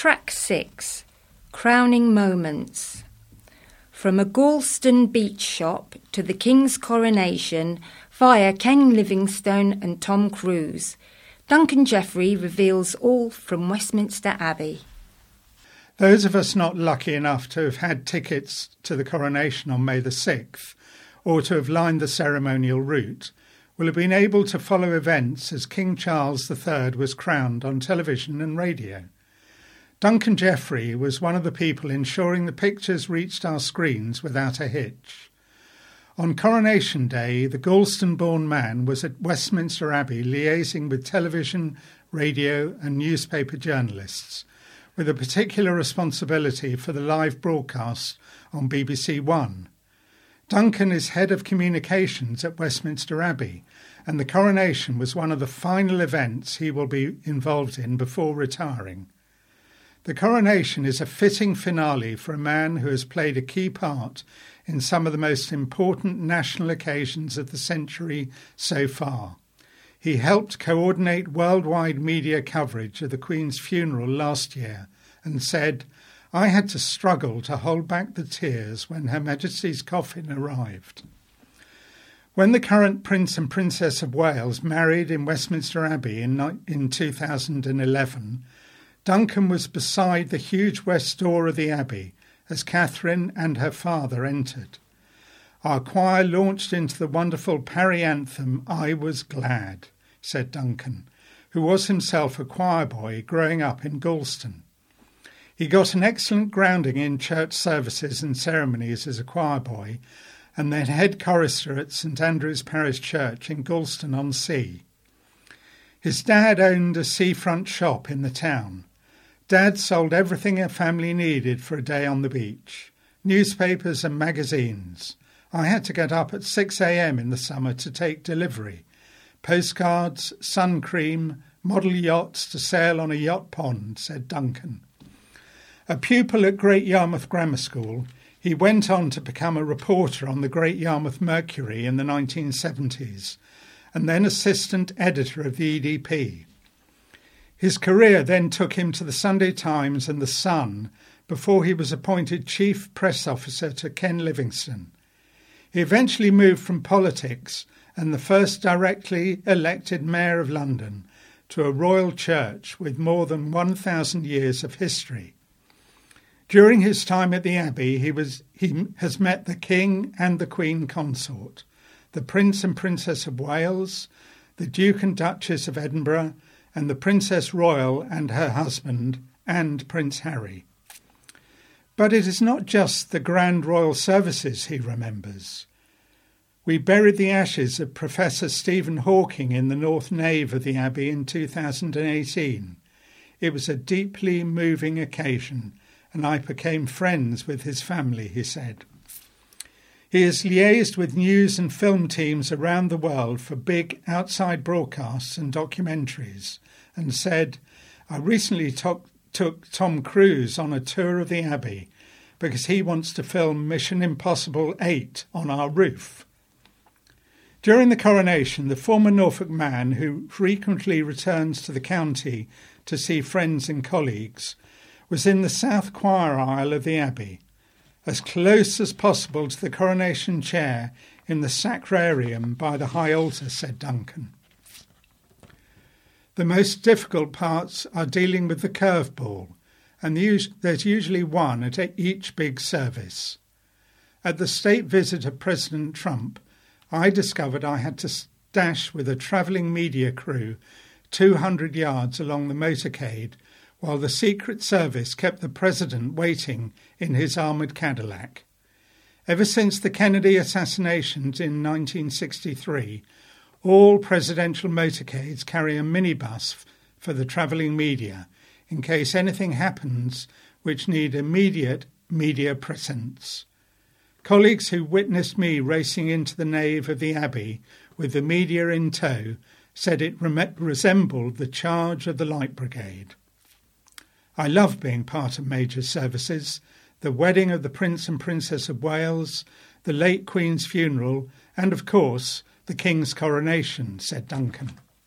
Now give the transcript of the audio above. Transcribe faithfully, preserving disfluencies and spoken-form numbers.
Track six, Crowning Moments. From a Galston beach shop to the King's coronation via Ken Livingstone and Tom Cruise, Duncan Jeffrey reveals all from Westminster Abbey. Those of us not lucky enough to have had tickets to the coronation on May the sixth, or to have lined the ceremonial route, will have been able to follow events as King Charles the Third was crowned on television and radio. Duncan Jeffrey was one of the people ensuring the pictures reached our screens without a hitch. On Coronation Day, the Galston-born man was at Westminster Abbey liaising with television, radio and newspaper journalists, with a particular responsibility for the live broadcast on B B C One. Duncan is head of communications at Westminster Abbey, and the coronation was one of the final events he will be involved in before retiring. The coronation is a fitting finale for a man who has played a key part in some of the most important national occasions of the century so far. He helped coordinate worldwide media coverage of the Queen's funeral last year and said, "I had to struggle to hold back the tears when Her Majesty's coffin arrived." When the current Prince and Princess of Wales married in Westminster Abbey in, in two thousand eleven, Duncan was beside the huge west door of the Abbey as Catherine and her father entered. "Our choir launched into the wonderful Parry anthem, 'I Was Glad,'" said Duncan, who was himself a choir boy growing up in Galston. He got an excellent grounding in church services and ceremonies as a choir boy, and then head chorister at St Andrew's Parish Church in Galston-on-Sea. His dad owned a seafront shop in the town. Dad sold everything a family needed for a day on the beach, newspapers and magazines. I had to get up at six a.m. in the summer to take delivery. Postcards, sun cream, model yachts to sail on a yacht pond, said Duncan. A pupil at Great Yarmouth Grammar School, he went on to become a reporter on the Great Yarmouth Mercury in the nineteen seventies, and then assistant editor of the E D P. His career then took him to the Sunday Times and the Sun before he was appointed chief press officer to Ken Livingstone. He eventually moved from politics and the first directly elected mayor of London to a royal church with more than one thousand years of history. During his time at the Abbey, he, was, he has met the King and the Queen Consort, the Prince and Princess of Wales, the Duke and Duchess of Edinburgh, and the Princess Royal and her husband, and Prince Harry. But it is not just the grand royal services he remembers. We buried the ashes of Professor Stephen Hawking in the north nave of the Abbey in two thousand eighteen. It was a deeply moving occasion, and I became friends with his family, he said. He has liaised with news and film teams around the world for big outside broadcasts and documentaries, and said, "I recently took, took Tom Cruise on a tour of the Abbey because he wants to film Mission Impossible eight on our roof." During the coronation, the former Norfolk man, who frequently returns to the county to see friends and colleagues, was in the south choir aisle of the Abbey, as close as possible to the coronation chair in the sacrarium by the high altar, said Duncan. The most difficult parts are dealing with the curveball, and there's usually one at each big service. At the state visit of President Trump, I discovered I had to dash with a travelling media crew two hundred yards along the motorcade while the Secret Service kept the president waiting in his armoured Cadillac. Ever since the Kennedy assassinations in nineteen sixty-three, all presidential motorcades carry a minibus for the travelling media in case anything happens which need immediate media presence. Colleagues who witnessed me racing into the nave of the Abbey with the media in tow said it rem- resembled the charge of the Light Brigade. I love being part of major services, the wedding of the Prince and Princess of Wales, the late Queen's funeral, and, of course, the King's coronation, said Duncan.